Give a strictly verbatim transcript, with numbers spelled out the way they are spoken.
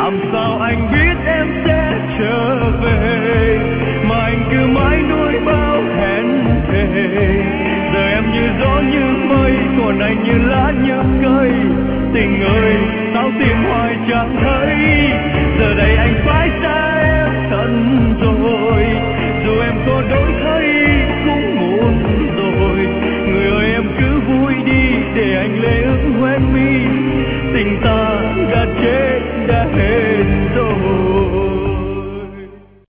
làm sao anh biết em sẽ trở về, mà anh cứ mãi nuối bao hẹn thề. Giờ em như gió như mây, còn anh như lá như cây. Tình ơi sao tìm hoài chẳng thấy.